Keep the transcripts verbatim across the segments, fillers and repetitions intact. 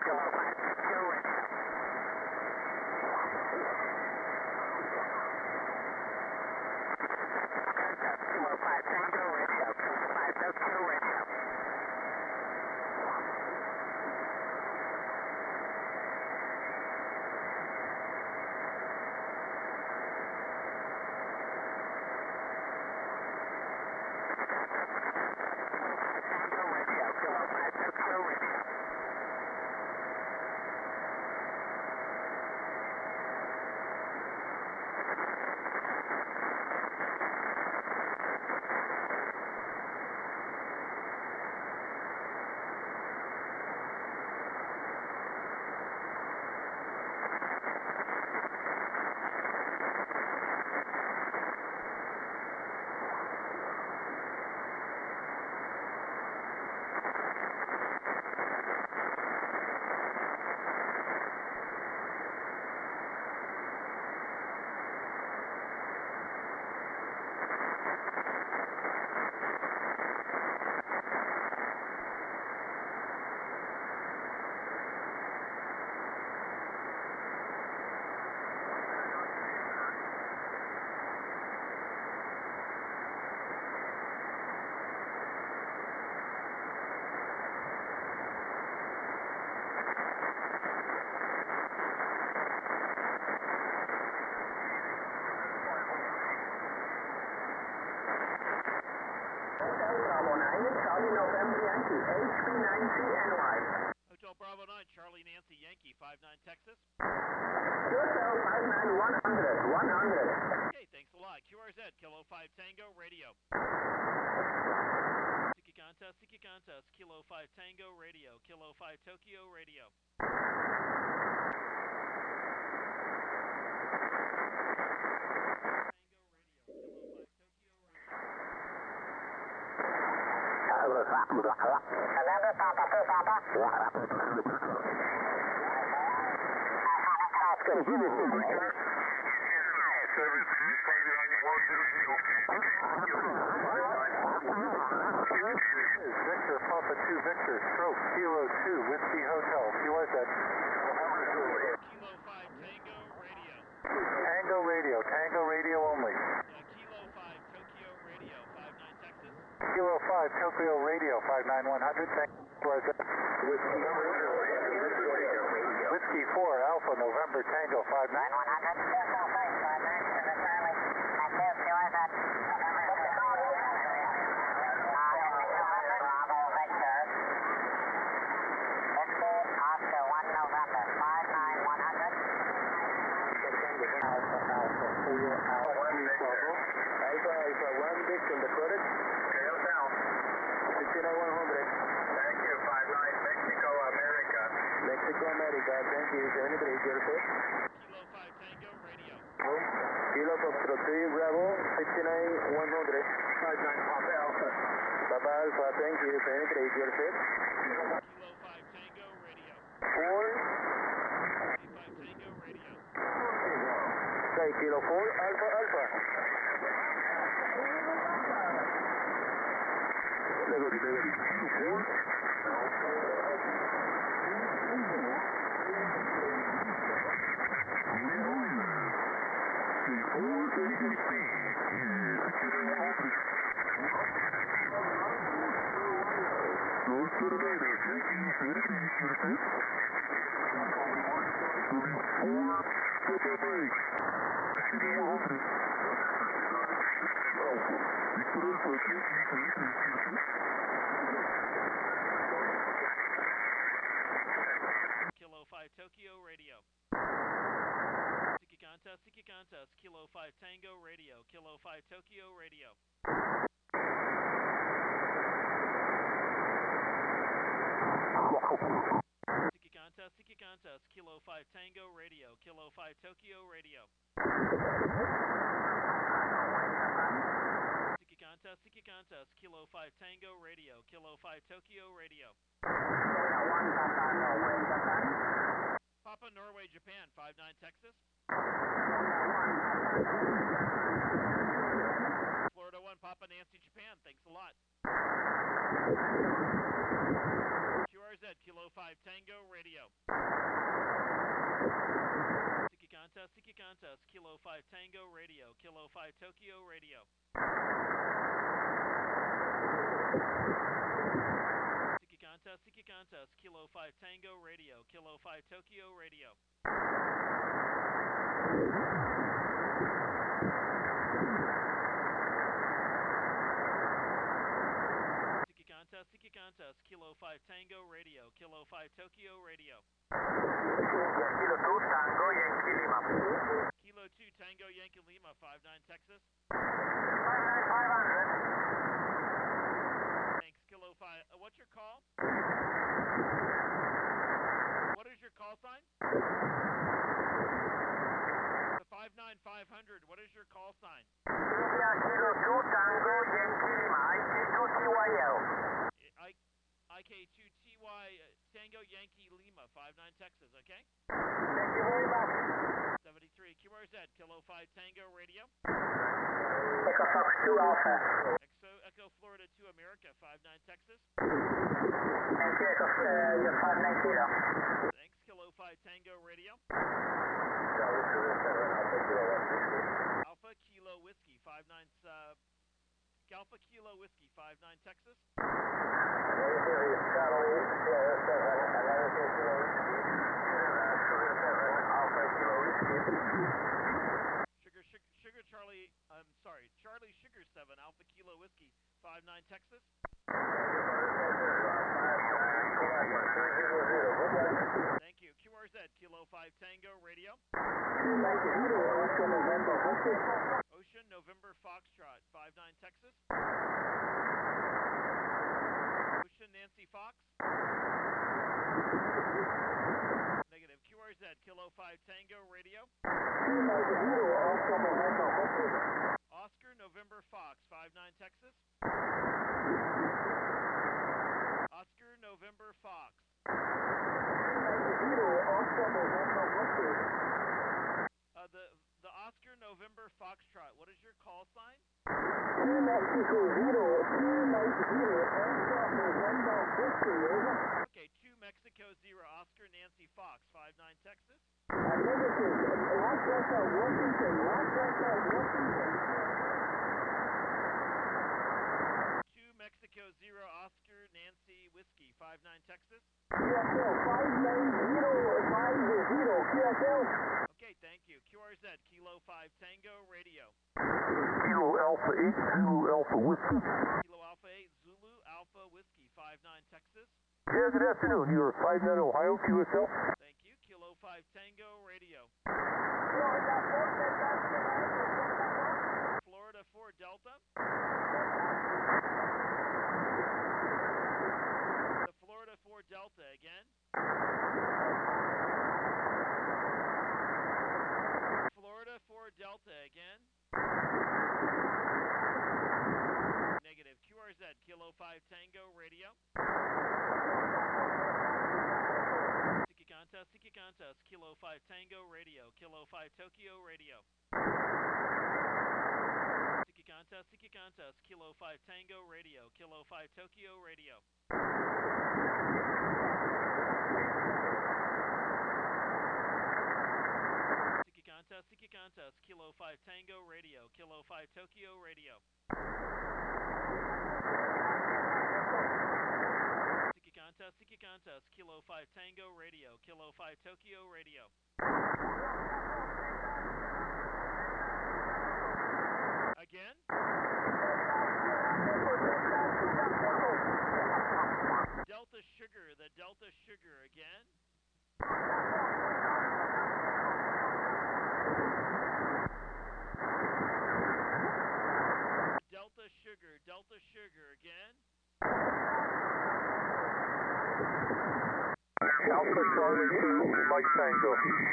Kilo five Tango Radio. Kilo five Tango Radio. Kilo five Tokyo Radio. Hotel Bravo nine, Charlie Nancy Yankee, five nine Texas. Hotel five nine one hundred, one hundred. Okay, thanks a lot. Q R Z, Kilo five Tango Radio. Siki Contest, Siki Contest, Kilo five Tango Radio, Kilo five Tokyo Radio. Tango Radio, Kilo five Tokyo Radio. Commander, Papa, two Papa. Victor, Papa two Victor, stroke, Kilo two, Whiskey Hotel, Q R Z. Kilo five Tango Radio. Tango Radio, Tango Radio only. Uh, Kilo five Tokyo Radio, five nine Texas. Kilo five, Tokyo Radio, five nine one hundred, Q R Z. Whiskey four, Alpha, November, Tango, five nine one hundred. One victim recorded. Okay, hotel. sixty-nine one hundred. Thank you, five nine, Mexico, America. Mexico, America, thank you. seventy-three, zero six. Kilo five Tango Radio. Kilo Foxtrot three, Bravo, sixty-nine one hundred. five nine, Papa Alpha. Papa Alpha, thank you. seventy-three, zero six. Kilo five Tango Radio. four. five Tango Radio. Okay, Kilo four, Alpha Alpha. Liberty, Liberty. four. Kilo five Tokyo Radio. Siki Contest, Siki Contest, Kilo five Tango Radio, Kilo five Tokyo Radio. Siki Contest, Siki Contest, Kilo five Tango Radio, Kilo five Tokyo Radio. Siki Contest, Siki Contest, Kilo five Tango Radio, Kilo five Tokyo Radio. Papa Norway, Japan, five nine Texas. Florida one, Papa Nancy, Japan, thanks a lot. Q R Z, Kilo five Tango Radio. Qantas, Kilo five Tango Radio, Kilo five Tokyo Radio. Tiki Qantas, Tiki Qantas, Kilo five Tango Radio, Kilo five Tokyo Radio. Tiki Qantas, Tiki Qantas, Kilo five Tango Radio, Kilo five Tokyo Radio. Kilo two Tango Yankee Lima. Kilo two Tango Yankee Lima, five nine Texas. five nine five hundred. Thanks, Kilo five. Uh, what's your call? What is your call sign? The five nine five hundred, what is your call sign? India Kilo two Tango Yankee Lima, I K two T Y L. I, I K two T Y uh, Tango Yankee Lima, five nine Texas, okay? Thank you very much. seventy-three, Q R Z, Kilo five Tango Radio. Echo Fox two Alpha. Exo, Echo Florida two America, five nine Texas. Thank you, Echo, uh, you're five nine Kilo. Thanks, Kilo five Tango Radio. Alpha Kilo Whiskey, five nine, uh, Alpha Kilo Whiskey, five nine Texas. Sugar, sugar, sugar Charlie, I'm sorry, Charlie Sugar seven, Alpha Kilo Whiskey, five nine Texas. Thank you. Q R Z, Kilo five Tango Radio. Ocean November Foxtrot, five nine Texas. Ocean Nancy Fox. Negative. Q R Z, Kilo five Tango Radio. Oscar November Fox, five nine Texas. Oscar November Fox. Uh, the the Oscar November Foxtrot, what is your call sign? Okay, two Mexico zero, Oscar Nancy Fox, five nine Texas. two Mexico zero, Oscar Nancy Whiskey, five nine Texas. Okay, thank you. Q R Z, Kilo five Tango Radio. Kilo Alpha eight, Zulu Alpha Whiskey. Kilo Alpha eight, Zulu Alpha Whiskey, five nine Texas. Yeah, good afternoon. You are five nine Ohio, Q S L. Thank you. Kilo five Tango Radio. Florida four Delta. The Florida four Delta again. Florida four Delta again. Negative. Q R Z, Kilo five Tango Radio. Tiki Qantas, Tiki Qantas, Kilo five Tango Radio, Kilo five Tokyo Radio. Tiki Qantas, Tiki Qantas, Kilo five Tango Radio, Kilo five Tokyo Radio. Tiki Qantas, Tiki Qantas, Kilo five Tango Radio, Kilo five Tokyo Radio. Tiki Qantas, Tiki Qantas, Kilo five Tango Radio, Kilo five Tokyo Radio. Again? Delta Sugar, the Delta Sugar again. Delta Sugar, Delta Sugar again. Alpha Charlie two, Mike Tango.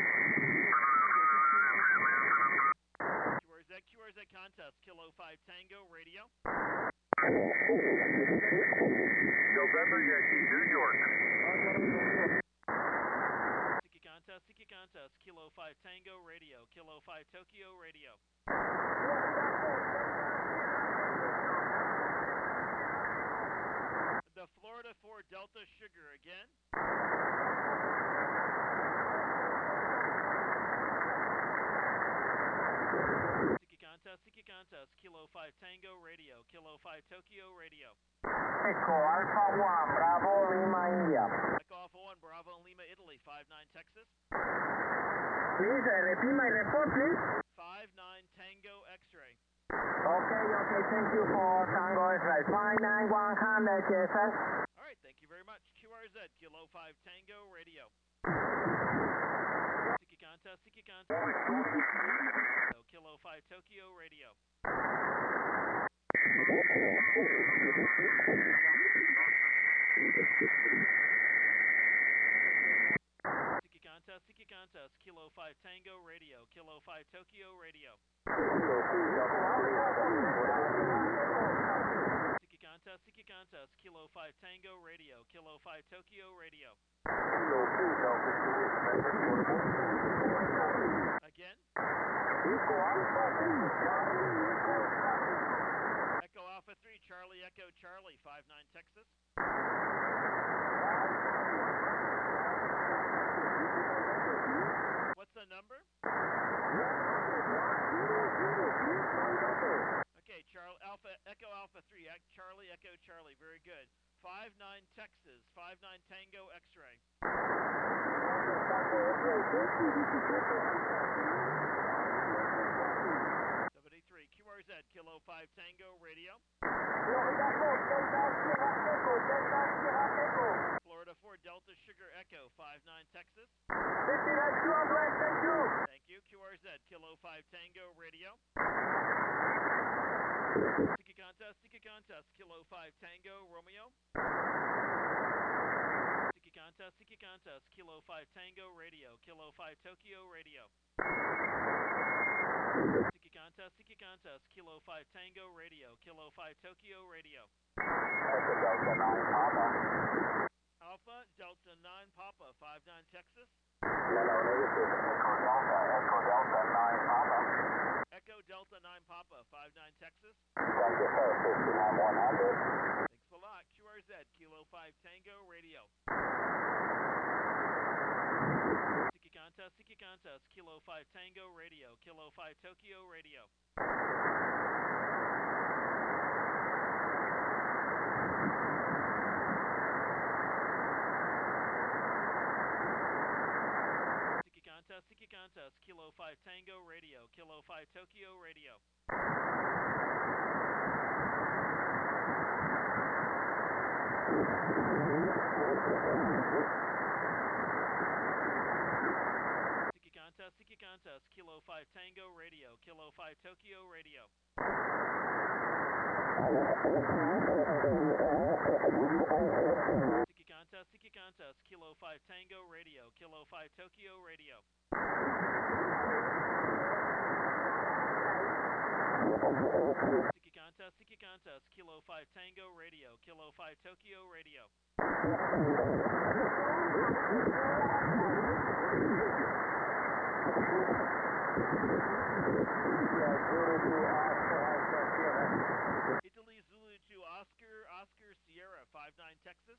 Q R Z, Q R Z Qantas, Kilo five Tango Radio. November Yankee, New York. Tiki Qantas, Tiki Qantas, Kilo five Tango Radio, Kilo five Tokyo Radio. The Florida four Delta Sugar again. Qantas, Kilo five Tango Radio, Kilo five Tokyo Radio. Echo Alpha one, Bravo Lima India. Echo Alpha one, Bravo Lima Italy, five nine Texas. Please uh, repeat my report, please. five nine Tango X-ray. Okay, okay, thank you for Tango X-ray. five nine one hundred, yes, sir. All right, thank you very much. Q R Z, Kilo five Tango Radio. Siki Qantas, Siki Qantas. Kilo five Tokyo Radio. Siki Qantas, Siki Qantas, Kilo five Tango Radio, Kilo five Tokyo Radio. Siki Qantas, Siki Qantas, Kilo five Tango Radio, Kilo five Tokyo Radio. Again? Echo Alpha three, Charlie Echo Charlie, five nine Texas. What's the number? Okay, Charlie Alpha Echo Alpha three, Charlie Echo Charlie, very good. five nine Texas, five nine Tango X-ray. seventy-three Q R Z, Kilo five Tango Radio. Florida four Delta Sugar Echo, five nine Texas. Thank you. Q R Z, Kilo five Tango Radio. Siki Qantas, Siki Qantas, Kilo five Tango Romeo. Siki Qantas, Siki Qantas, Kilo five Tango Radio, Kilo five Tokyo Radio. Siki Qantas, Siki Qantas, Kilo five Tango Radio, Kilo five Tokyo Radio. Delta nine Papa. Alpha Delta nine Papa, five nine Texas. Hello, negative. Echo Delta, Echo Delta nine Papa. Echo Delta nine Papa, five nine Texas. Thank you, sir. fifty-nine one hundred. Thanks a lot. Q R Z, Kilo five Tango Radio. Siki Qantas, Siki Qantas, Kilo five Tango Radio, Kilo five Tokyo Radio. Siki Qantas, Siki Qantas, Kilo five Tango Radio, Kilo five Tokyo Radio. Siki Qantas, Siki Qantas, Kilo five Tango Radio, Kilo five Tokyo Radio. Siki Qantas, Siki Qantas, Kilo five Tango Radio, Kilo five Tokyo Radio. Siki Qantas, Siki Qantas, Kilo five Tango Radio, Kilo five Tokyo Radio. Italy Zulu to Oscar, Oscar Sierra, five nine Texas.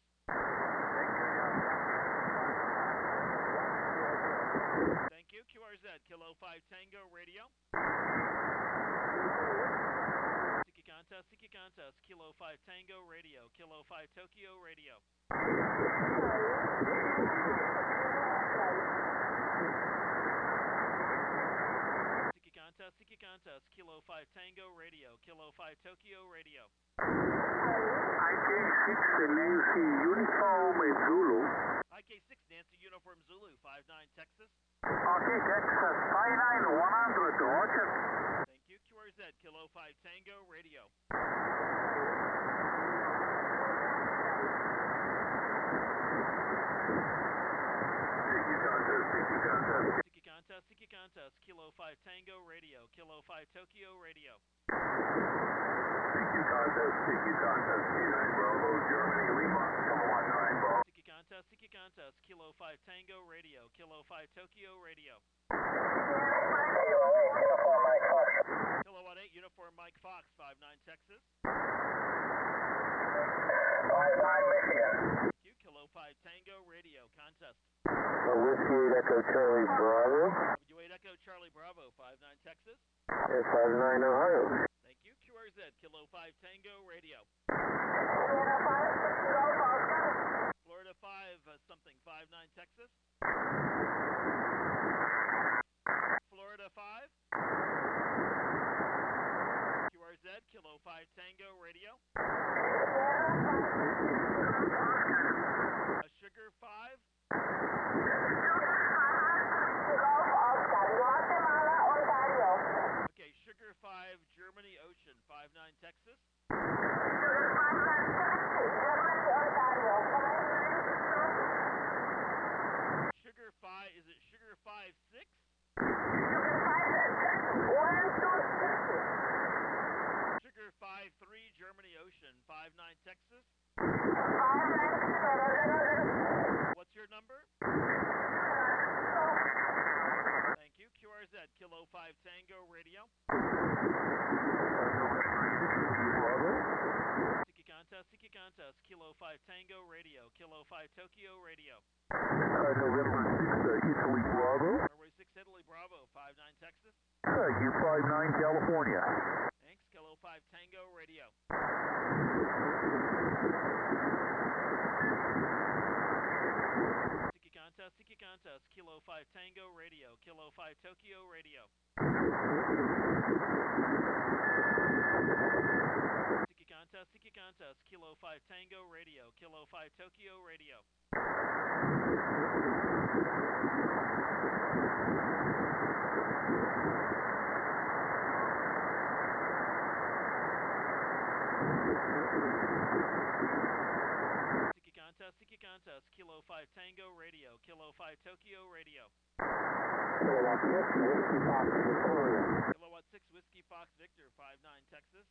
Thank you. Q R Z, Kilo five Tango Radio. Siki Qantas, Siki Qantas, Kilo five Tango Radio, Kilo five Tokyo Radio. Siki Qantas, Siki Qantas, Kilo five Tango Radio, Kilo five Tokyo Radio. I K six Nancy Uniform Zulu. I K six Nancy Uniform Zulu, five nine Texas. Okay, Texas, five nine one hundred, Roger. Thank you. Q R Z, Kilo five Tango Radio. Siki Qantas, Siki Qantas. Siki Qantas, Siki Qantas, Kilo five Tango Radio, Kilo five Tokyo Radio. Siki Qantas, Siki Qantas, T nine Bravo, Germany, Lima, one nine Bravo. Siki Qantas, Siki Qantas, Kilo five Tango Radio, Kilo five Tokyo Radio. Kilo one eight Uniform Mike Fox, five nine Texas. five nine Michigan. Thank you. Kilo five Tango Radio, contest. Whiskey Echo Charlie Bravo. W eight Echo Charlie Bravo, five nine Texas. five nine Ohio. Kilo five Tango Radio. Florida five, Kilo five seven. Florida five, uh, something, five nine Texas. Florida five. Q R Z, Kilo five Tango Radio. A Sugar five. Okay, Sugar five, Germany Ocean, five nine Texas. Sugar five, is it Sugar five six? Sugar five three, Germany Ocean, five nine Texas. What's your number? Thank you. Q R Z, Kilo five Tango Radio. Siki Contest, Siki Contest, Kilo five Tango Radio, Kilo five Tokyo Radio. Uh, November six, uh, Italy Bravo. Norway six Italy Bravo, five nine Texas. Uh, U five nine California. Thanks, Kilo five Tango Radio. Siki Contest, Siki Contest, Kilo five Tango Radio, Kilo five Tokyo Radio. Siki Contest, Siki Contest, Kilo five Tango Radio, Kilo five Tokyo Radio. Siki Contest, Siki Contest, Kilo five Tango Radio, Kilo five Tokyo Radio. Kilowatt six Whiskey Fox Victor, five nine Texas.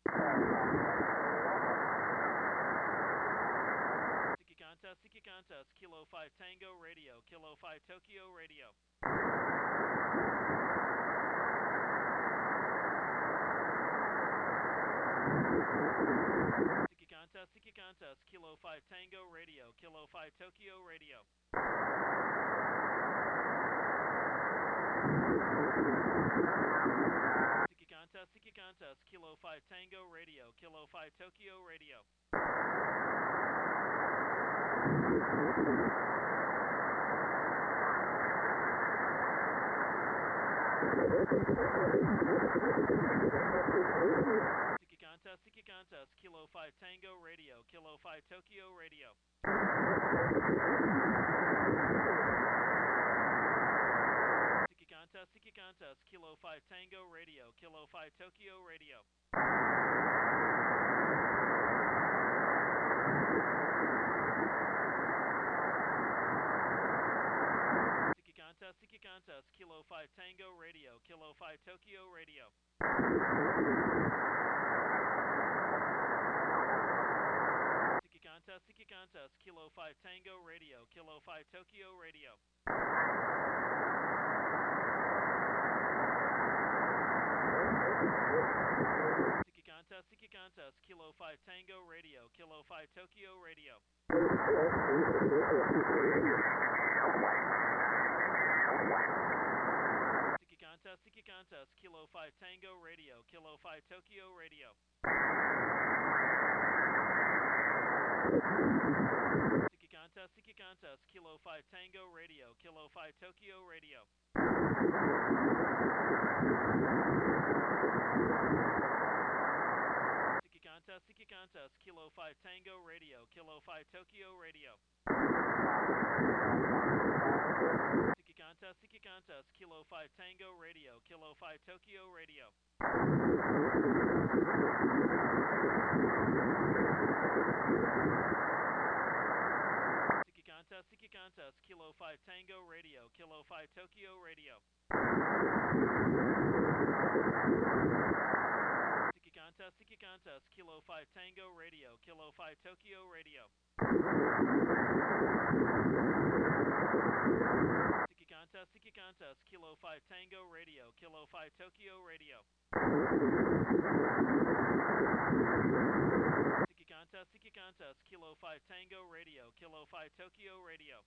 Siki Contest, Siki Contest, Kilo five Tango Radio, Kilo five Tokyo Radio. Siki Contest, Siki Contest, Kilo five Tango Radio, Kilo five Tokyo Radio. Siki Contest, Siki Contest, Kilo five Tango Radio, Kilo five Tokyo Radio. Siki Contest, Siki Contest, Kilo five Tango Radio, Kilo five Tokyo Radio. Siki Contest, Siki Contest, Kilo five Tango Radio, Kilo five Tokyo Radio. Siki Contest, Siki Contest, Kilo five Tango Radio, Kilo five Tokyo Radio. Siki Contest, Siki Contest, Kilo five Tango Radio, Kilo five Tokyo Radio. Siki Contest, Siki Contest, Kilo five Tango Radio, Kilo five Tokyo Radio. Siki Contest, Siki Contest, Kilo five Tango Radio, Kilo five Tokyo Radio. Siki Contest, Siki Contest, Kilo five Tango Radio, Kilo five Tokyo Radio. Siki Contest, Siki Contest, Kilo five Tango Radio, Kilo five Tokyo Radio. Siki Contest, Siki Contest, Kilo five Tango Radio, Kilo five Tokyo Radio. Siki Contest, Siki Contest, Kilo five Tango Radio, Kilo five Tokyo Radio. Siki Contest, Siki Contest, Kilo five Tango Radio, Kilo five Tokyo Radio. Siki Contest, Siki Contest, Kilo five Tango Radio, Kilo five Tokyo Radio. Siki Contest, Siki Contest, Kilo five Tango Radio, Kilo five Tokyo Radio.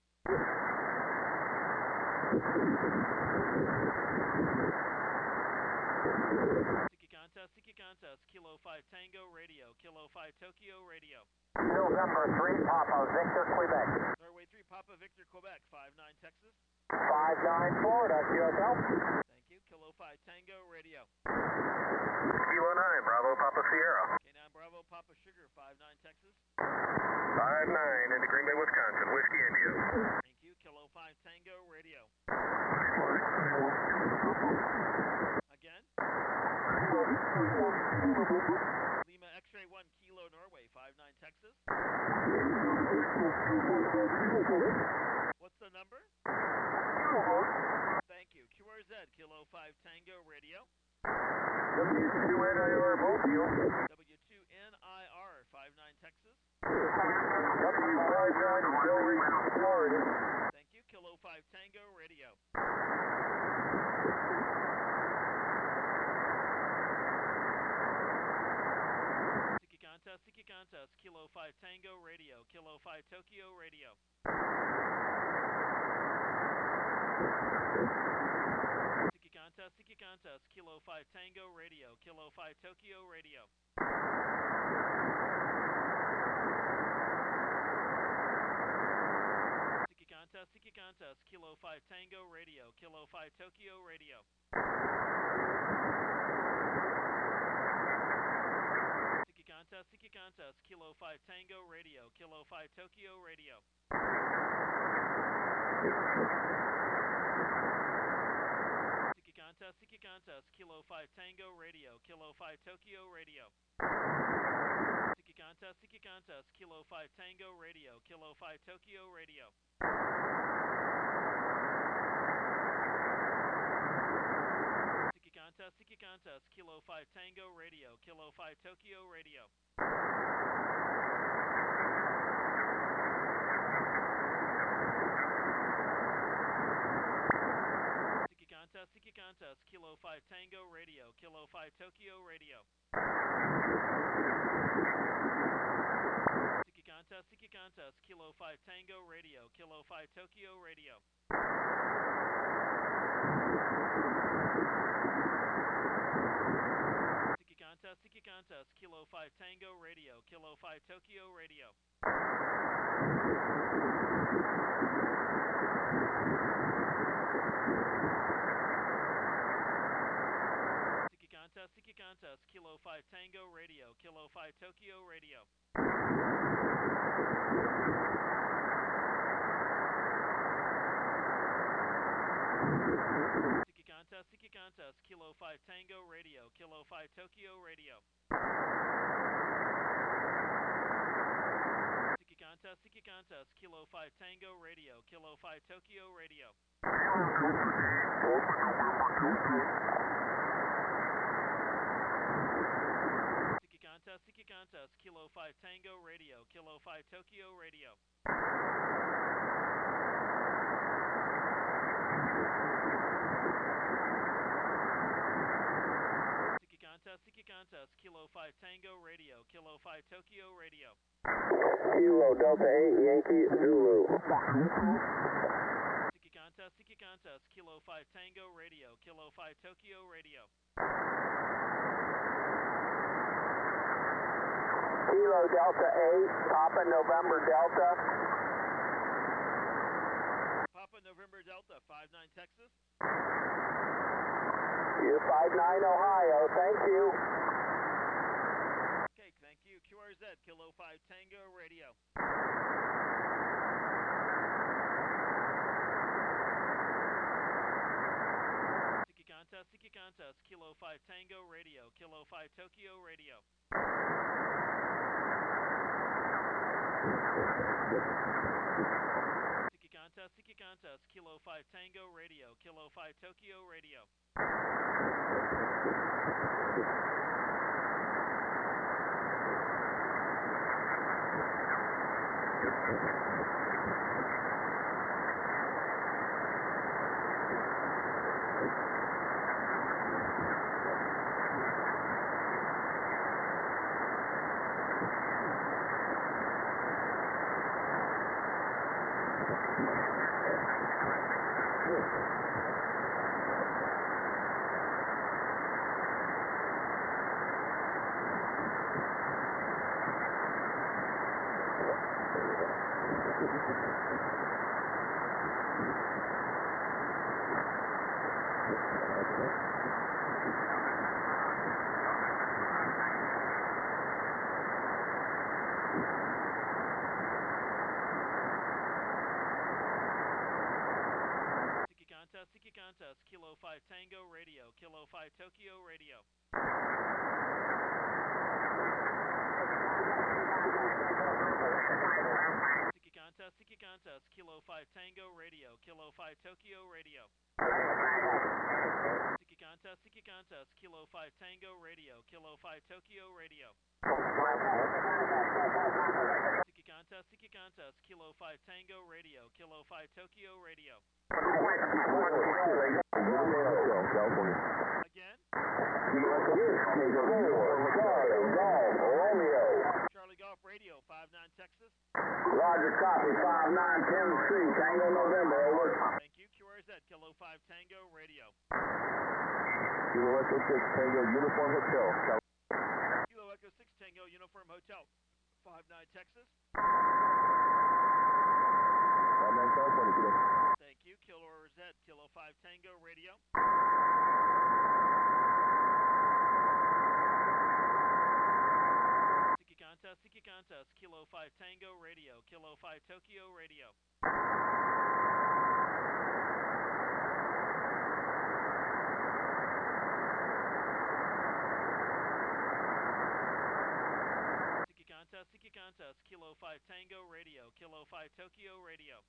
Siki Contest, Siki Contest, Kilo five Tango Radio, Kilo five Tokyo Radio. November three, Papa, Victor, Quebec. Norway three, Papa Victor, Quebec, five nine Texas. five nine, Florida, Q S L. Thank you, Kilo five Tango Radio. Kilo nine, Bravo, Papa Sierra. K nine Bravo, Papa Sugar, five nine Texas. five nine into Green Bay, Wisconsin, Whiskey India. Thank you, Kilo five Tango Radio. Again. Lima X-Ray one, Kilo Norway, five nine Texas. What's the number? Thank you, Q R Z, Kilo five Tango Radio. W two N I R Mobile. W two N I R, five nine Texas. W five nine Philly, Florida. Thank you, Kilo five Tango Radio. Siki Contest, Siki Contest, Kilo five Tango Radio, Kilo five Tokyo Radio. Siki Contest, Siki Contest, Kilo five Tango Radio, Kilo five Tokyo Radio. Siki Contest, Siki Contest, Kilo five Tango Radio, Kilo five Tokyo Radio. Siki Contest, Siki Contest, Kilo five Tango Radio, Kilo five Tokyo Radio. Siki Contest, Siki Contest, Kilo five Tango Radio, Kilo five Tokyo Radio. Siki Contest, Siki Contest, Kilo five Tango Radio, Kilo five Tokyo Radio. Siki Contest, Siki Contest, Kilo five Tango Radio, Kilo five Tokyo Radio. Siki Contest, Siki Contest, Kilo five Tango Radio, Kilo five Tokyo Radio. Siki Contest, Siki Contest, Kilo five Tango Radio, Kilo five Tokyo Radio. Siki Contest, Siki Contest, Kilo five Tango Radio, Kilo five Tokyo Radio. Siki Contest, Siki Contest, Kilo five Tango Radio, Kilo five Tokyo Radio. Siki Contest, Siki Contest, Kilo five Tango Radio, Kilo five Tokyo Radio. Siki Contest, Siki Contest, Kilo five Tango Radio, Kilo five Tokyo Radio. Siki Contest, Siki Contest, Kilo five Tango Radio, Kilo five Tokyo Radio. Siki Contest, Siki Contest, Kilo five Tango Radio, Kilo five Tokyo Radio. Kilo Delta eight, Yankee Zulu. Siki Contest, Siki Contest, Kilo five Tango Radio, Kilo five Tokyo Radio. Kilo Delta eight, Papa November Delta. Papa November Delta, five nine Texas. You're five nine Ohio, thank you. Okay, thank you. Q R Z, Kilo five Tango Radio. Siki Contest, Siki Contest, Kilo five Tango Radio, Kilo five Tokyo Radio. Siki Contest, Siki Contest, Kilo five Tango Radio, Kilo five Tokyo Radio. Siki Contest, Kilo five Tango Radio, Kilo five Tokyo Radio. Siki Contest, Siki Contest, Kilo five Tango Radio, Kilo five Tokyo Radio. Siki Contest, Siki Contest, Kilo five Tango Radio, Kilo five Tokyo Radio. Siki Contest, Siki Contest, Kilo five Tango Radio, Kilo five Tokyo Radio. Again? Charlie Golf Radio, five nine Texas. Roger, copy, five nine ten three, Tango November, over. Thank you, Q R Z, Kilo five Tango Radio. Kilo Echo six Tango Uniform Hotel. Kilo Echo six Tango Uniform Hotel, five nine Texas. five nine California, Kilo. Thank you, Kilo Z, Kilo five Tango Radio. Siki Contest, Siki Contest, Kilo five Tango Radio, Kilo five Tokyo Radio. Siki Contest, Siki Contest, Kilo five Tango Radio, Kilo five Tokyo Radio.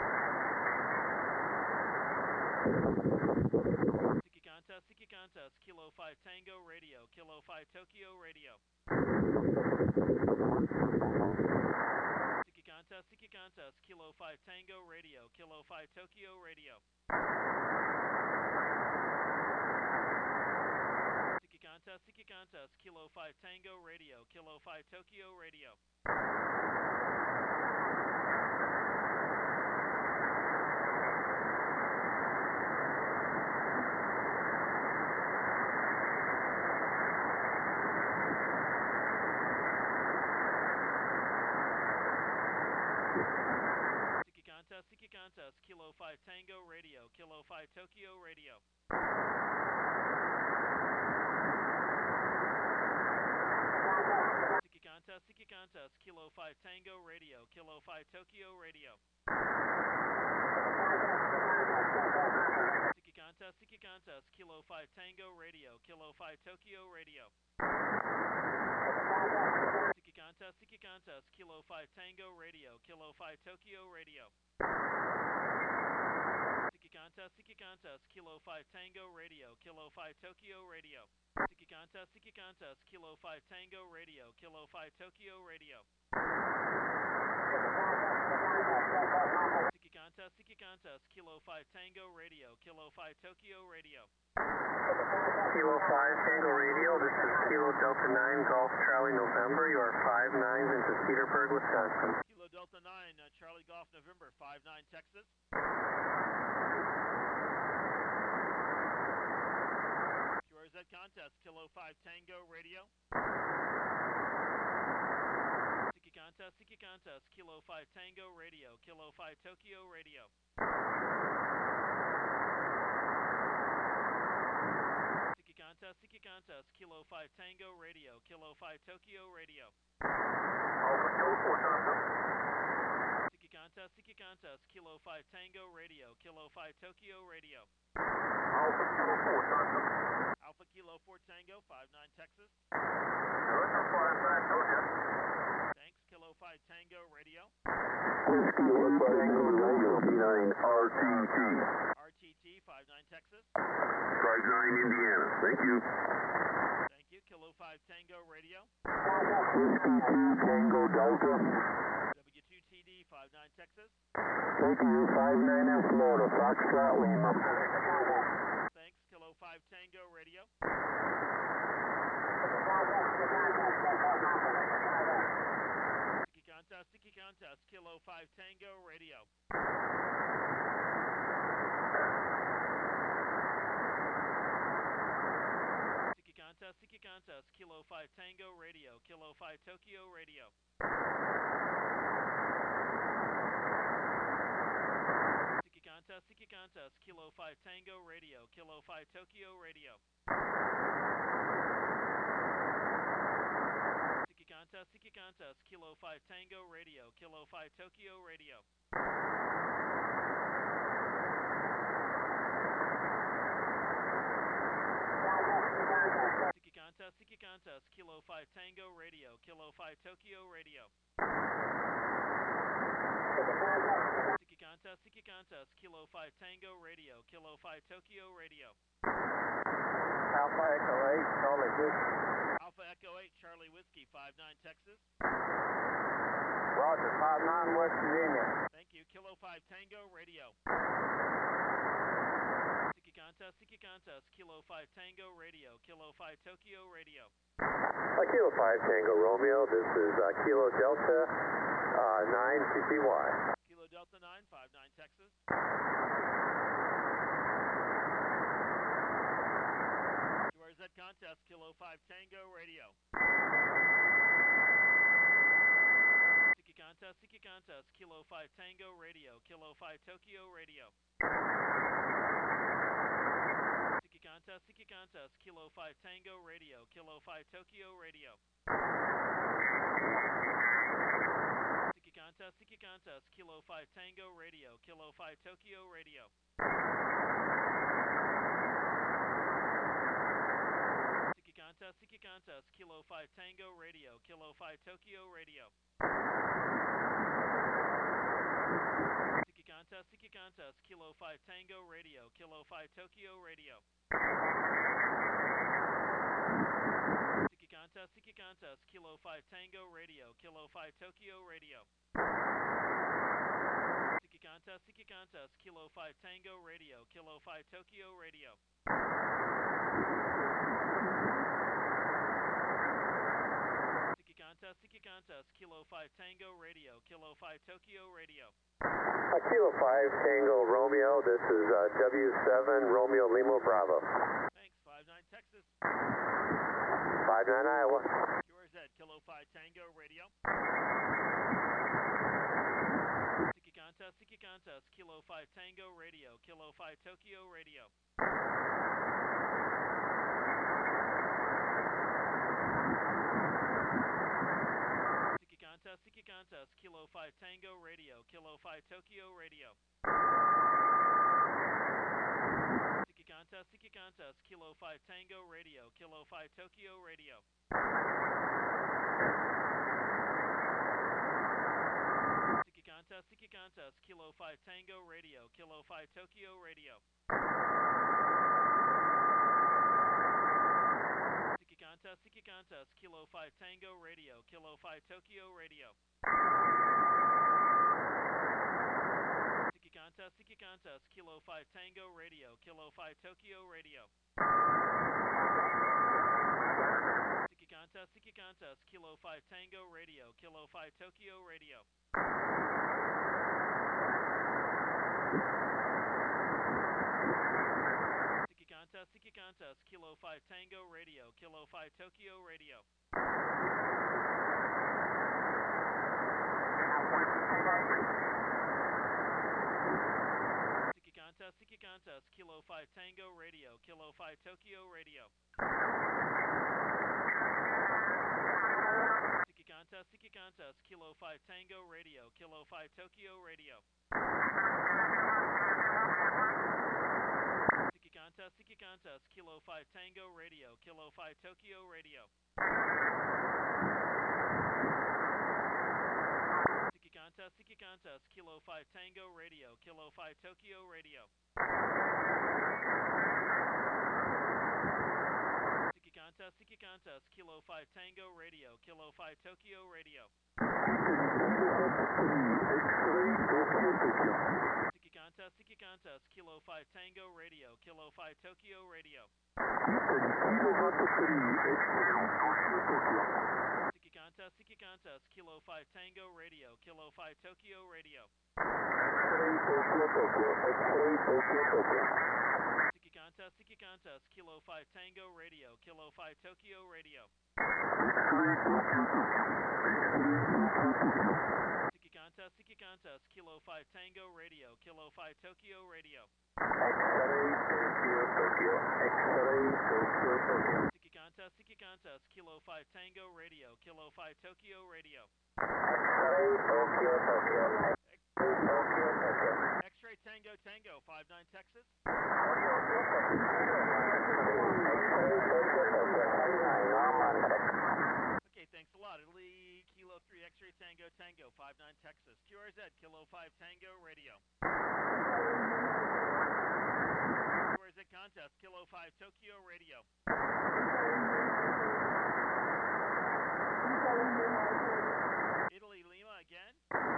Siki Contest, Siki Contest, Kilo five Tango Radio, Kilo five Tokyo Radio. Siki Contest, Siki Contest, Kilo five Tango Radio, Kilo five Tokyo Radio. Siki Contest, Siki Contest, Kilo five Tango Radio, Kilo five Tokyo Radio. Siki Contest, Kilo five Tango Radio, Kilo five Tokyo Radio. Siki Contest, Siki Contest, Kilo five Tango Radio, Kilo five Tokyo Radio. Siki Contest, Siki Contest, Kilo five Tango Radio, Kilo five Tokyo Radio. Siki Contest, Siki Contest, Kilo five Tango Radio, Kilo five Tokyo Radio. Siki Contest, Siki Contest, Kilo five Tango Radio, Kilo five Tokyo Radio. Siki Contest, Siki Contest, Kilo five Tango Radio, Kilo five Tokyo Radio. Siki Contest, Siki Contest, Kilo five Tango Radio, Kilo five Tokyo Radio. Kilo five Tango Radio, this is Kilo Delta nine Golf Charlie November. You are five nines into Cedarburg, Wisconsin. Kilo Delta nine, uh, Charlie Golf November, five nine Texas. Q R Z Contest, Kilo five Tango Radio. Siki Contest, Siki Contest, Kilo five Tango Radio, Kilo five Tokyo Radio. Siki Contest, Siki Contest, Kilo five Tango Radio, Kilo five Tokyo Radio. Siki Contest, Siki Contest, Kilo five Tango Radio, Kilo five Tokyo Radio. Alpha Kilo four Tango, five nine Texas. Thanks, Kilo five Tango Radio. Kilo five Tango P nine R T T. R T T, five nine Texas. five nine Indiana, thank you. Thank you, Kilo five Tango Radio. Whiskey two Tango Delta. W two T D, five nine Texas. Thank you, five nine in Florida, Foxtrot Lima. Thanks, Kilo five Tango Radio. Siki Contest, Siki Contest, Kilo five Tango Radio. Siki Contest, Siki Contest, Kilo five Tango Radio, Kilo five Tokyo Radio. Siki Contest, Siki Contest, Contest, Kilo five Tango Radio, Kilo five Tokyo Radio. Siki Contest, Siki Contest, Kilo five Tango Radio, Kilo five Tokyo Radio. Siki Contest, Siki Contest, Kilo five Tango Radio, Kilo five Tokyo Radio. Siki Contest, Siki Contest, Kilo five Tango Radio, Kilo five Tokyo Radio. Alpha Echo eight, Charlie Whiskey. Alpha Echo eight, Charlie Whiskey, five nine Texas. Roger, five nine West Virginia. Thank you, Kilo five Tango Radio. Siki Contest, Siki Contest, Kilo five Tango Radio, Kilo five Tokyo Radio. Uh, Kilo five Tango Romeo, this is uh, Kilo Delta uh, nine C C Y. Kilo Delta nine, five nine Texas. Q R Z Contest, Kilo five Tango Radio. Siki Contest, Siki Contest, Kilo five Tango Radio, Kilo five Tokyo Radio. Siki Contest, Siki Contest, Kilo five Tango Radio, Kilo five Tokyo Radio. Siki Contest, Siki Contest, Kilo five Tango Radio, Kilo five Tokyo Radio. Siki Contest, Siki Contest, Kilo five Tango Radio, Kilo five Tokyo Radio. Siki Contest, Siki Contest, Kilo five Tango Radio, Kilo five Tokyo Radio. Siki Contest, Siki Contest, Kilo five Tango Radio, Kilo five Tokyo Radio. Siki Contest, Siki Contest, Kilo five Tango Radio, Kilo five Tokyo Radio. Siki Contest, Siki Contest, Kilo five Tango Radio, Kilo five Tokyo Radio. Uh, Kilo five Tango Romeo, this is uh, W seven Romeo Lima Bravo. Thanks, five nine Texas. five nine Iowa. Q R Z, Kilo five Tango Radio. Siki Contest, Siki Contest, Kilo five Tango Radio, Kilo five Tokyo Radio. Siki Contest, Siki Contest, Kilo five Tango Radio, Kilo five Tokyo Radio. Siki Contest, Siki Contest, Kilo five Tango Radio, Kilo five Tokyo Radio. Siki Contest, Siki Contest, Kilo five Tango Radio, Kilo five Tokyo Radio. Siki Contest, Siki Contest, Kilo five Tango Radio, Kilo five Tokyo Radio. Siki Contest, Siki Contest, Kilo five Tango Radio, Kilo five Tokyo Radio. Siki Contest, Siki Contest, Kilo five Tango Radio, Kilo five Tokyo Radio. Siki Contest, Siki Contest, Kilo five Tango Radio, Kilo five Tokyo Radio. Siki Contest, Siki Contest, Kilo five Tango Radio, Kilo five Tokyo Radio. Siki Contest, Siki Contest, Kilo five Tango Radio, Kilo five Tokyo Radio. Siki Contest, Siki Contest, Kilo five Tango Radio, Kilo five Tokyo Radio. Siki Contest, Siki Contest, Kilo five Tango Radio, Kilo five Tokyo Radio. Siki Contest, Siki Contest, Kilo five Tango Radio, Kilo five Tokyo Radio. Siki Contest, Siki Contest, Kilo five Tango Radio, Kilo five Tokyo Radio. Siki Contest, Siki Contest, Kilo five Tango Radio, Kilo five Tokyo Radio. Siki Contest, Siki Contest, Kilo five Tango Radio, Kilo five Tokyo Radio. Siki Contest, Siki Siki Contest, Kilo five Tango Radio, Kilo five Tokyo Radio. X-ray Tokyo Tokyo, X-ray Tokyo Tokyo. Siki Contest, Siki Contest, Kilo five Tango Radio, Kilo five Tokyo Radio. X-ray Tokyo Tokyo, X-ray Tokyo Tokyo. X-ray Tango Tango, five nine Texas. X-ray Tokyo Tokyo, five nine, Norman, Texas. Okay, thanks a lot. Italy, Kilo three X-ray Tango Tango, five nine Texas. Q R Z, Kilo five Tango Radio. Q R Z Contest, Kilo five Tokyo Radio. Italy, Lima again.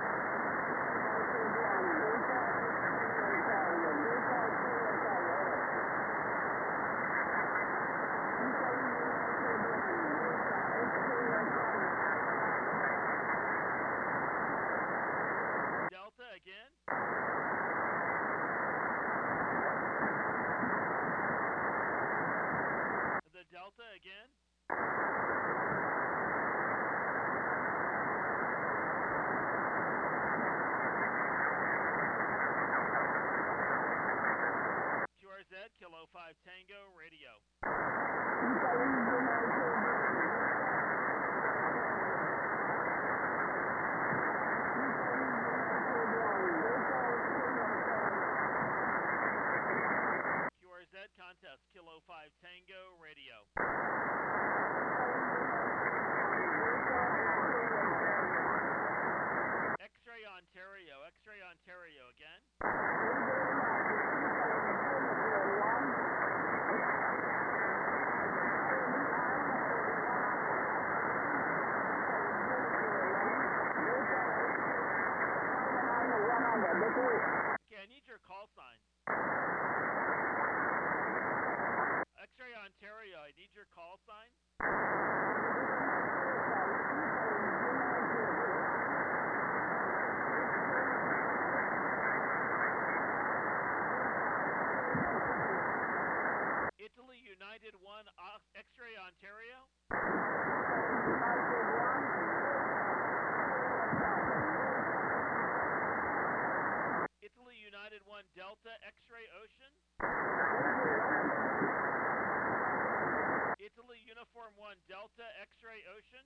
Delta again. The Delta again. Q R Z, Kilo five Tango Radio. Q R Z Contest, Kilo five Tango Radio. X-ray Ontario, X-ray Ontario again. Okay, I need your call sign. X-ray Ontario, I need your call sign. Italy United one, uh, X-ray Ontario. Italy United one, Delta X-ray Ocean. Italy Uniform one, Delta X-ray Ocean.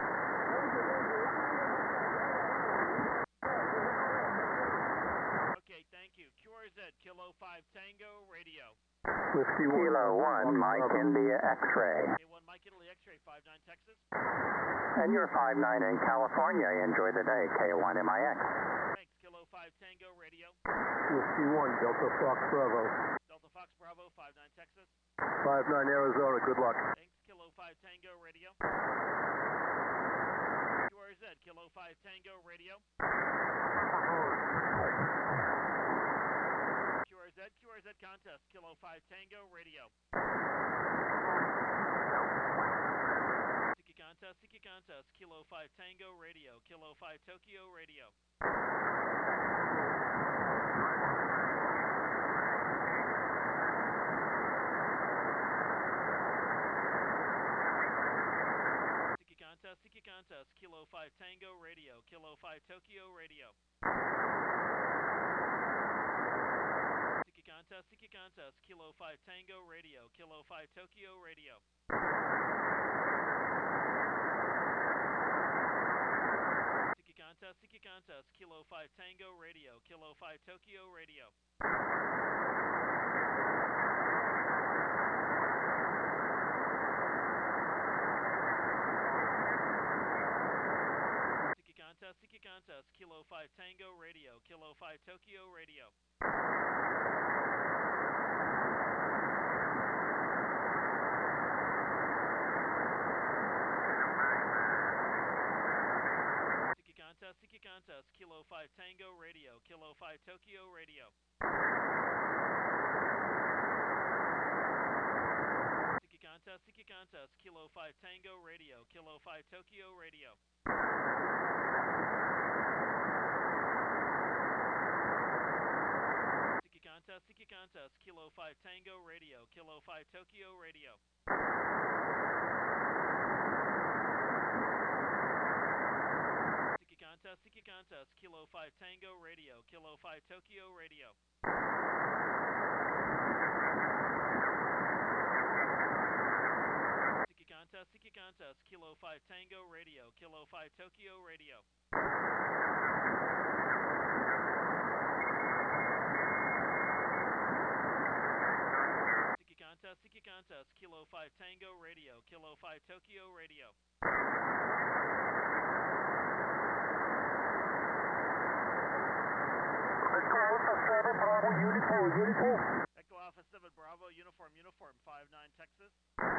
Okay, thank you. Q R Z, Kilo five Tango Radio. Whiskey Kilo one, Mike India X-ray. K one Mike Italy X-ray, five nine Texas. And you're five nine in California. Enjoy the day, K one M I X. Thanks, Kilo five Tango Radio. Whiskey one, Delta Fox Bravo. Delta Fox Bravo, five nine Texas. five nine Arizona, good luck. Thanks, Kilo five Tango Radio. Q R Z, Kilo five Tango Radio. Q R Z, Q R Z Contest, Kilo five Tango Radio. Siki Contest, Siki Contest, Kilo five Tango Radio, Kilo five Tokyo Radio. Siki Contest, Siki Contest, Kilo five Tango Radio, Kilo five Tokyo Radio. Siki Contest, Siki Contest, Kilo five Tango Radio, Kilo five Tokyo Radio. Siki Contest, Siki Contest, Kilo five Tango Radio, Kilo five Tokyo Radio. Siki Contest, Siki Contest, Kilo five Tango Radio, Kilo five Tokyo Radio. Siki Contest, Siki Contest, Kilo five Tango Radio, Kilo five Tokyo Radio. Siki Contest, Siki Contest, Kilo five Tango Radio, Kilo five Tokyo Radio. Siki Contest, Siki Contest, Kilo five Tango Radio, Kilo five Tokyo Radio. Siki Contest, contest, seek your contest, Kilo five Tango Radio, Kilo five Tokyo Radio. Seek your contest, seek your contest, Kilo five Tango Radio, Kilo five Tokyo Radio. Seek your contest, seek your contest, Kilo five Tango Radio, Kilo five Tokyo Radio. Echo Alpha seven Bravo, Uniform, Uniform, five nine Texas.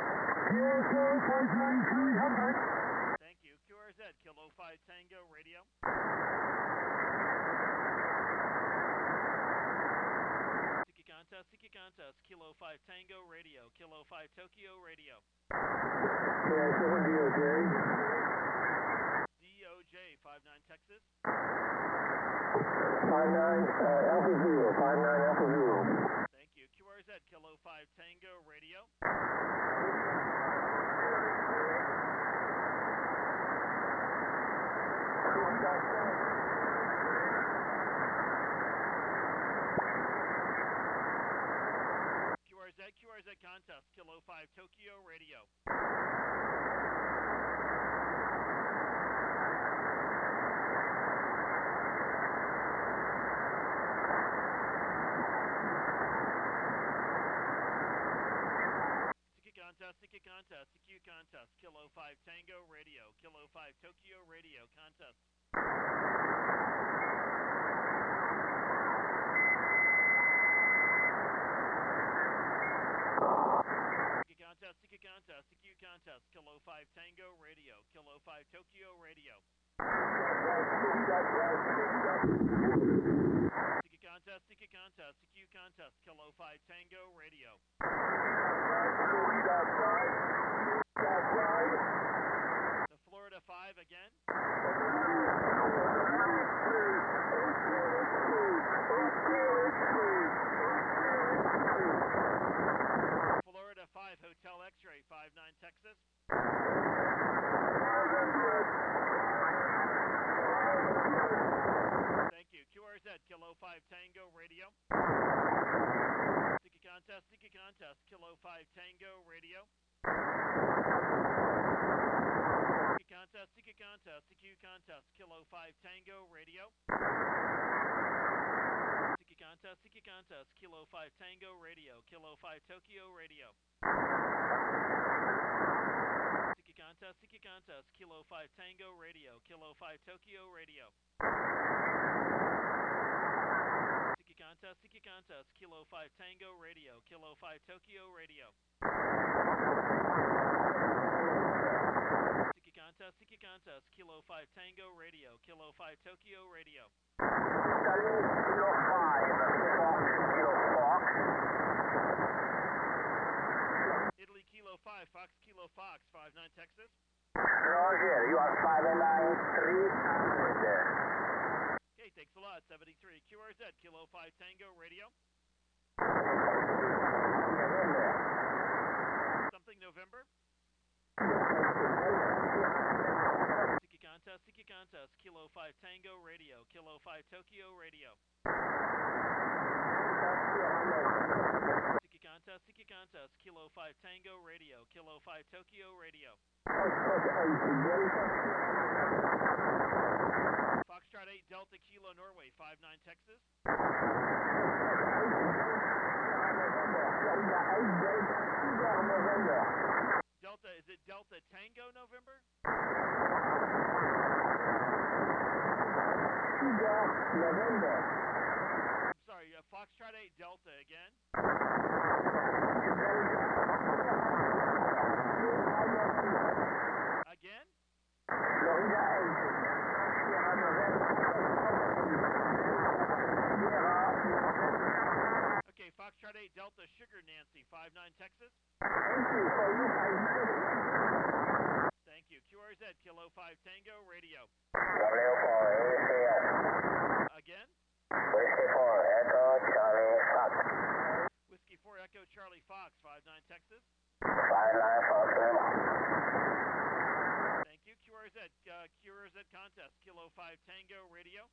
Thank you. Q R Z, Kilo five Tango Radio. Seek your contest, seek your contest, Kilo five Tango Radio, Kilo five Tokyo Radio. D O J, five nine Texas. five nine uh, Alpha Zero, five nine Alpha Zero. Thank you. Q R Z, Kilo five Tango Radio. Q R Z, Q R Z contest, Kilo five Tokyo Radio. Seek a contest, seek you contest, Kilo five Tango Radio, Kilo five Tokyo Radio, contest. Seek a contest, seek a contest, seek you contest, Kilo five Tango Radio, Kilo five Tokyo Radio. Seek a contest, seek a contest, seek you contest, Kilo five Tango Radio. The Florida five again. Florida five, Hotel X-Ray, five nine Texas. Thank you. Q R Z, Kilo five Tango Radio. Seek a contest, seek a contest, Kilo five Tango Radio. Seek a contest, seek a contest, seek you contest, Kilo five Tango Radio. Seek a contest, seek a contest, Kilo five Tango Radio, Kilo five Tokyo Radio. Seek a contest, seek a contest, Kilo five Tango Radio, Kilo five Tokyo Radio. Seek a contest, seek a contest, Kilo five Tango Radio, Kilo five Tokyo Radio. Seek a contest, seek a contest, Kilo five Tango Radio, Kilo five Tokyo Radio. Kilo five, Fox, Kilo Fox. Italy Kilo five, Fox Kilo Fox, five nine Texas. Roger, you are five nine three hundred. Okay, thanks a lot, seventy-three. Q R Z, Kilo five Tango Radio. Something November. Seek a contest, seek a contest, Kilo five Tango Radio, Kilo five Tokyo Radio. Seek a contest, seek a contest, Kilo five Tango Radio, Kilo five Tokyo Radio. Foxtrot eight Delta Kilo Norway, five nine Texas. Delta, is it Delta Tango November? November. I'm sorry, uh, Foxtrot eight Delta again. Again? Florida eight. Sierra November. Okay, Foxtrot eight Delta Sugar Nancy, five nine Texas. Thank you for you, five nine. Thank you. Q R Z, Kilo five Tango Radio. W four, A C S. Again? Whiskey four, Echo Charlie Fox. Whiskey four Echo Charlie Fox, five nine Texas. five nine Fox Lima. Thank you. Q R Z, uh, Q R Z contest, Kilo five Tango Radio.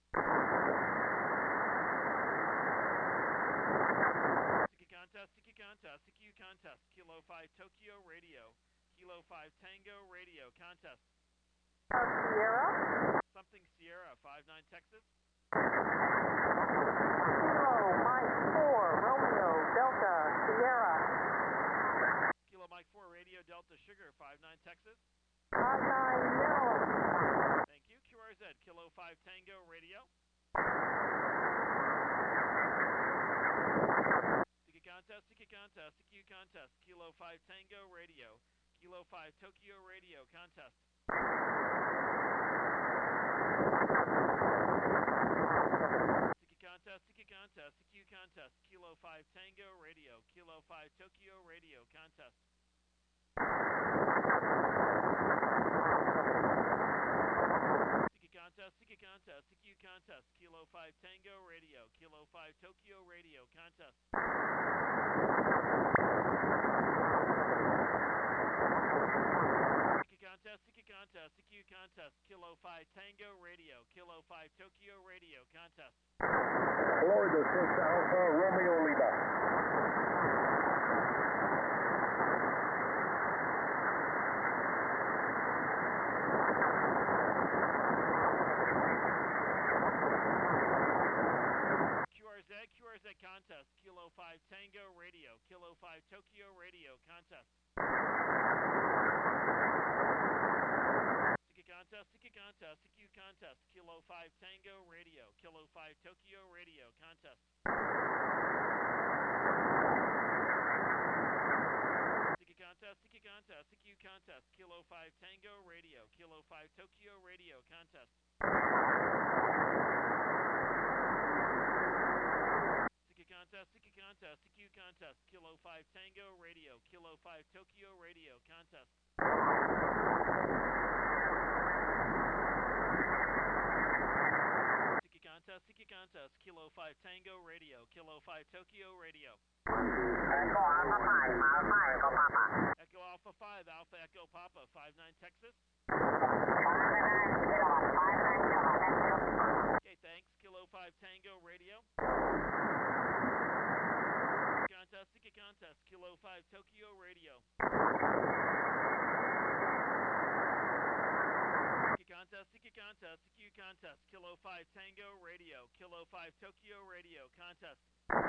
Siki contest, Siki contest, Siki contest, Kilo five Tokyo Radio, Kilo five Tango Radio contest. Uh, Sierra? Something Sierra, five nine Texas. Kilo Mike four Romeo Delta Sierra. Kilo Mike four Radio Delta Sugar, five nine Texas. five nine Maryland. Thank you. Q R Z, Kilo five Tango Radio. Siki contest, Siki contest, Siki contest, Kilo five Tango Radio, Kilo five Tokyo Radio contest. Siki contest, Siki contest, Siki contest, Kilo five Tango Radio, Kilo five Tokyo Radio contest. Siki contest, Siki contest, Siki contest, Kilo five Tango Radio, Kilo five Tokyo Radio contest. Siki contest, Siki contest, Siki contest, Kilo five Tango Radio, Kilo five Tokyo Radio contest. Florida six Alpha Romeo Lima. Q R Z, Q R Z contest, Kilo five Tango Radio, Kilo five Tokyo Radio contest. Siki contest, Siki contest, Siki contest, Kilo five Tango Radio, Kilo five Tokyo Radio contest. Siki contest, Siki contest, Siki contest, Kilo five Tango Radio, Kilo five Tokyo Radio contest. Siki contest, Siki contest, Siki contest, Kilo five Tango Radio, Kilo five Tokyo Radio contest. Siki contest, Siki contest, Kilo five Tango Radio, Kilo five Tokyo Radio. Echo Alpha five, Alpha Echo Papa. Echo Alpha five, Alpha Echo Papa, five nine Texas. five nine Kilo, five nine Kilo, thank you. Okay, thanks. Kilo five Tango Radio. Contest, Siki contest, Kilo five Tokyo Radio. Siki contest, Siki contest, Siki contest, Kilo five Tango Radio, Kilo five Tokyo Radio contest.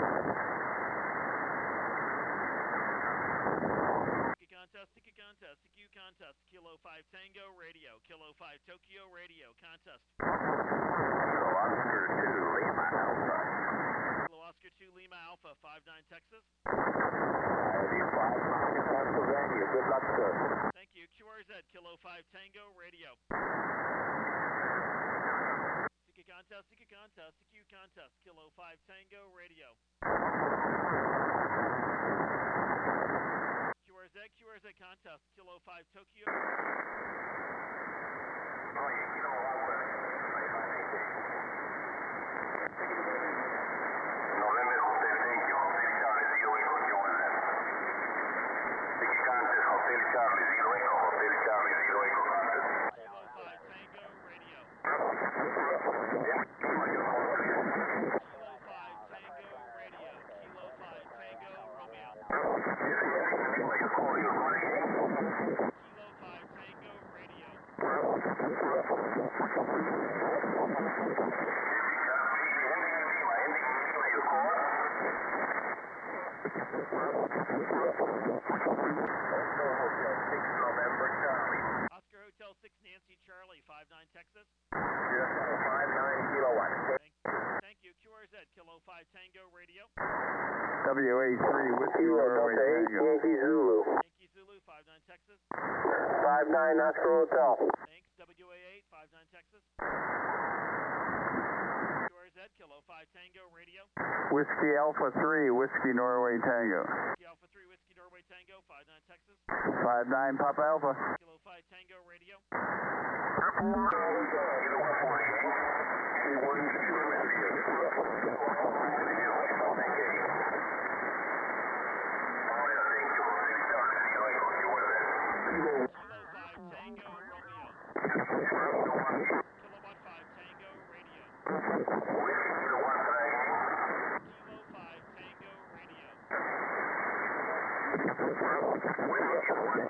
Siki contest, Siki contest, Siki contest, Kilo five Tango Radio, Kilo five Tokyo Radio contest. Oscar two Lima Alpha. Kilo Oscar two Lima Alpha, five nine Texas. Heavy five nine in Pennsylvania. Good luck, sir. Thank you. Q R Z, Kilo five Tango Radio. Siki contest, Siki contest, Siki contest, Kilo five Tango Radio. Q R Z, Q R Z contest, Kilo five Tokyo Radio. Oye, Kilo Alpha. November Hotel, thank you. Hotel Charlie, Zero Echo, Q R Z. Siki contest, Hotel Charlie, Zero Echo, Hotel Charlie, Zero Echo contest. Kilo five Tango Radio. Kilo five Tango Radio. Kilo five Tango Romeo. You're calling, you're calling. Kilo five Tango Radio. Oscar Hotel six Nancy Charlie, five nine Texas. five nine kilowatt. Thank, thank you. Q R Z, Kilo five Tango Radio. W A three Whiskey Runway Tango. Yankee Zulu. Yankee Zulu, five nine Texas. five nine Oscar Hotel. Thanks. W A eight, five nine Texas. Q R Z, Kilo five Tango Radio. Whiskey Alpha three Whiskey Norway Tango. Whiskey Alpha three Whiskey Norway Tango, five nine Texas. five nine Papa Alpha. Kilo five Tango Radio. Kilo five Tango Romeo. Kilowatt five Tango Radio. Whiskey Kilo one tracking. Kilo five Tango Radio. Whiskey Kilo one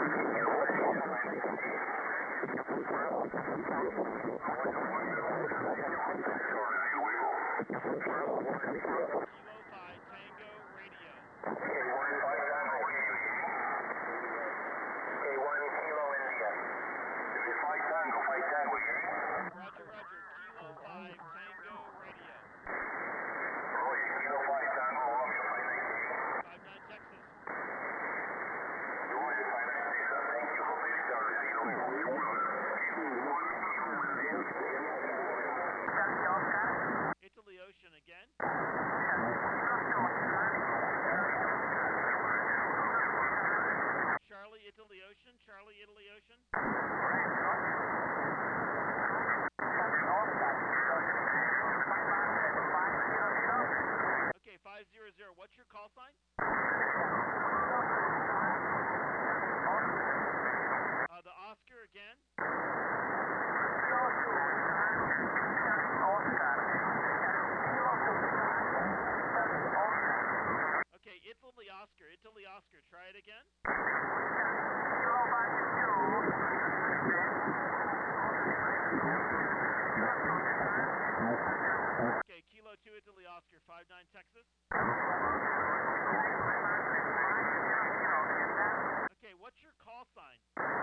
Kilo five Tango Radio. K one Kilo India. This is five Tango, five Tango, yeah? Roger, roger. Kilo five Tango Radio. Roger, Kilo five Tango, Romeo, five nineteen. five nine Texas. Roger, five nineteen, sir. Thank you. Hotel Charlie, Zero Echo. Italy Ocean again. Charlie, Italy Ocean. Charlie, Italy Ocean. Okay, five zero zero. What's your call sign? Uh, the Oscar again. Okay, Italy Oscar. Italy Oscar. Try it again. Okay, Kilo two Italy Oscar. five nine Texas. Okay, what's your call sign?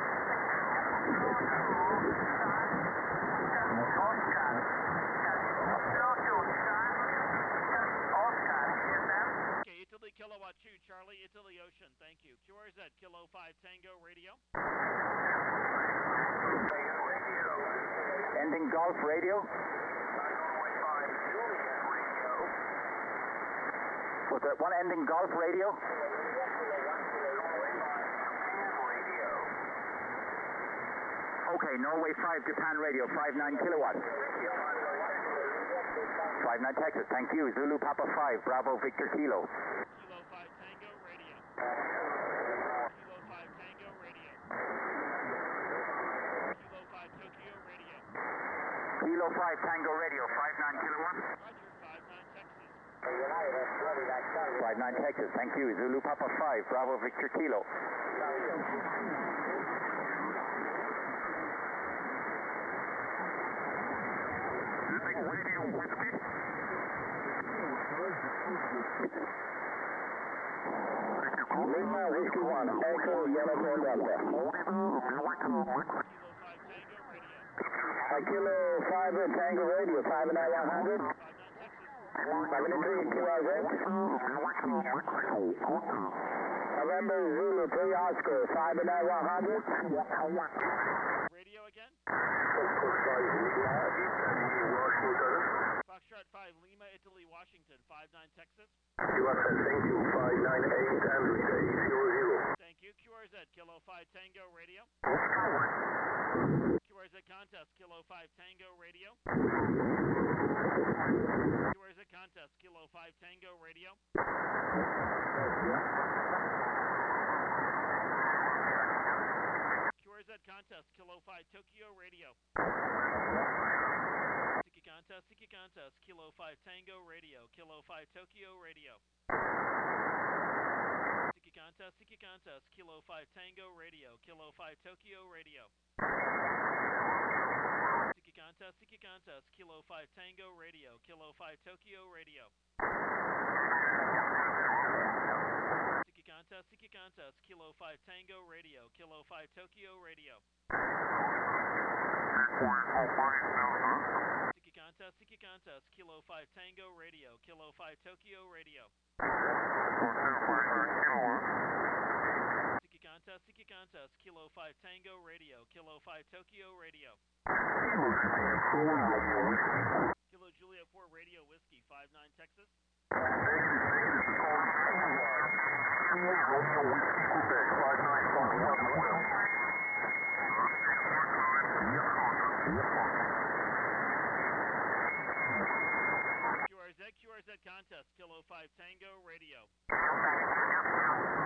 Okay, Italy Kilowatt two, Charlie, Italy Ocean, thank you. Q R Z, Kilo five Tango Radio. Ending Golf Radio. Was that one ending Golf Radio? Okay, Norway five, Japan Radio, five nine kilowatts. five nine Texas, thank you. Zulu Papa five, Bravo Victor Kilo. Kilo five Tango Radio. Kilo five Tango Radio. Kilo five Tokyo Radio. Kilo five Tango Radio, five nine kilowatts. Roger, five nine Texas. five nine Texas, thank you. Zulu Papa five, Bravo Victor Kilo. Lima Whiskey one, Echo Yellow Four Delta. Kilo five Tango Radio. Uh, Kilo five Tango Radio, five nine one hundred. five nine Texas. five nine three Q R Z. November Zulu three Oscar, five nine one hundred. Radio again. Foxtrot five Lima, Italy, Washington, five nine Texas. U S S eighteen five nine eight Andrew J zero zero. Thank you. Q R Z, Kilo five Tango Radio. Q R Z contest, Kilo five Tango Radio. Q R Z contest, Kilo five Tango Radio. Q R Z contest, Kilo five Tokyo Radio. Siki contest, Siki contest, Kilo five Tango Radio, Kilo five Tokyo Radio. Siki contest, Siki contest, Kilo five Tango Radio, Kilo five Tokyo Radio. Siki contest, Siki contest, Kilo five Tango Radio, Kilo five Tokyo Radio. Siki contest, Siki contest, Kilo five Tango Radio, Kilo five Tokyo Radio. Siki contest, Siki contest, Kilo five Tango Radio, Kilo five Tokyo Radio. Siki contest, Siki contest, Kilo five Tango Radio, Kilo five Tokyo Radio. Kilo Juliet four Radio Whiskey, five nine Texas. Q R Z, Q R Z contest, Kilo five Tango Radio.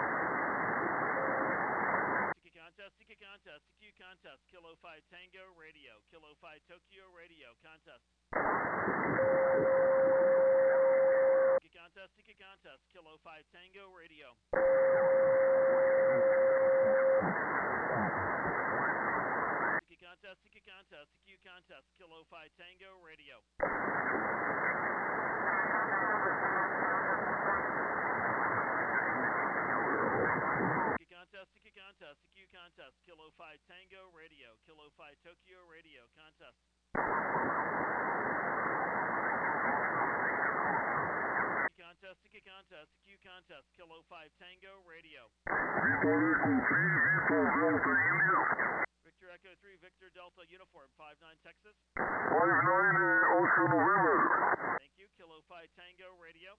Siki contest, Siki contest, Siki contest, Kilo five Tango Radio. Kilo five Tokyo Radio, contest. Sticky contest, sticky contest, Kilo five Tango Radio. Sticky contest, sticky contest, Q contest, Kilo five Tango Radio. Sticky contest, sticky contest, Q contest, Kilo five Tango Radio, Kilo five Tokyo Radio, contest. Sticky contest, sticky contest, Q contest, Kilo five Tango Radio. Victor Echo three, Victor Delta Uniform, five nine Texas. Thank you, Kilo five Tango Radio.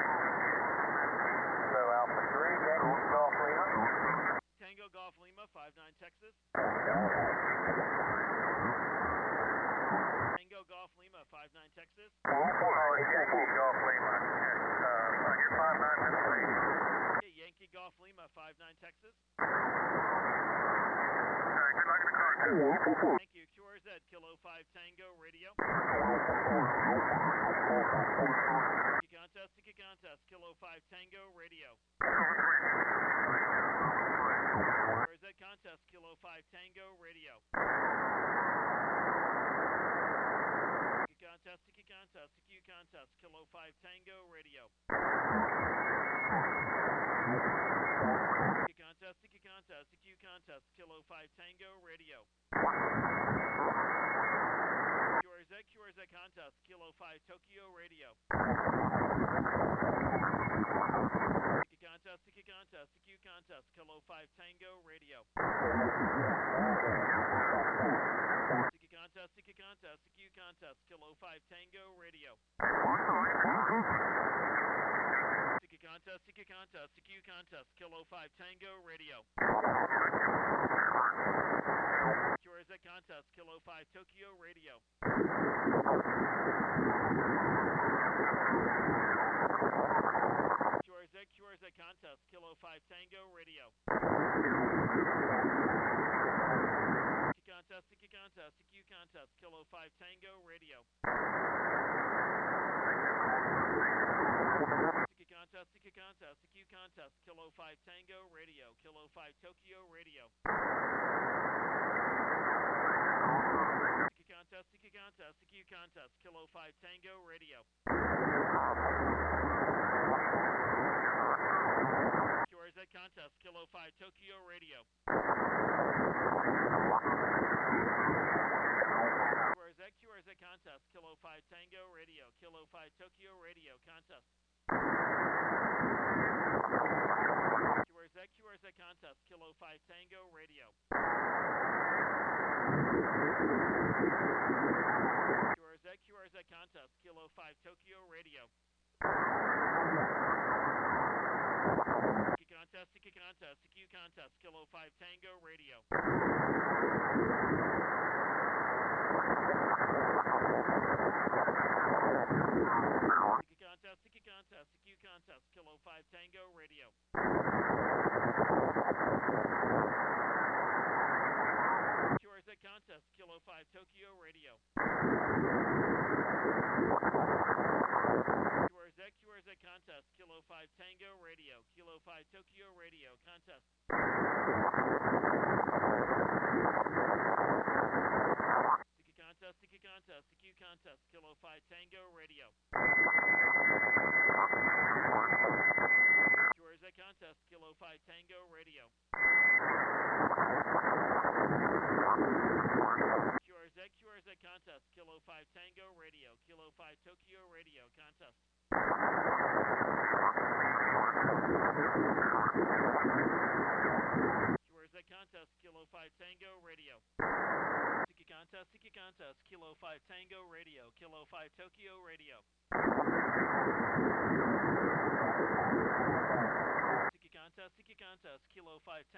So Alpha three, Tango Golf Lima. Tango Golf Lima, five nine Texas. Tango Golf Lima, five nine Texas. Oh, Yankee Golf Lima. Uh, on your five nine, that's three. Okay, Yankee Golf Lima, five nine Texas. Alright, good luck in the car. Thank you, Q R Z, Kilo five Tango Radio. Sticky contest, sticky contest, Kilo five Tango Radio. Q R Z contest, Kilo five Tango Radio. Sticky contest, sticky contest, Q contest, Kilo five Tango Radio. Sticky contest, sticky contest, Q contest, Kilo five Tango Radio. Q R Z, Q R Z contest, Kilo five Tokyo Radio. Sticky contest, sticky contest, Q contest, Kilo five Tango Radio. Sticky contest, sticky contest, Q contest, Kilo five Tango Radio. Sticky contest, sticky contest, Q contest, Kilo five Tango Radio. Q R Z contest, Kilo five Tokyo Radio. Q R Z, Q R Z contest, Kilo five Tango Radio. Sticky contest, sticky contest, Q contest, Kilo five Tango Radio. Sticky contest, sticky contest, Q contest, Kilo five Tango Radio, Kilo five Tokyo Radio. Sticky contest, sticky contest, Q contest, Kilo five Tango Radio. Q R Z contest, Kilo five Tokyo Radio. Q R Z, Q R Z contest, Kilo five Tango Radio, Kilo five Tokyo Radio, contest. Q R Z, Q R Z contest, Kilo five Tango Radio. Q R Z, Q R Z contest, Kilo five Tokyo Radio. Sticky contest, sticky contest, Q contest, Kilo five Tango Radio. Sticky contest, sticky contest, Q contest, Kilo five Tango Radio. Q R Z contest, Kilo five Tokyo Radio. Q R Z, Q R Z contest, Kilo five Tango Radio, Kilo five Tokyo Radio, contest. Sticky contest, sticky contest, Q contest, Kilo five Tango Radio. Q R Z contest, Kilo five Tango Radio. Q R Z, Q R Z contest, Kilo five Tango Radio, Kilo five Tokyo Radio, contest. Q R Z contest, Kilo five Tango Radio. Sticky contest, sticky contest, Kilo five Tango Radio, Kilo five Tokyo Radio.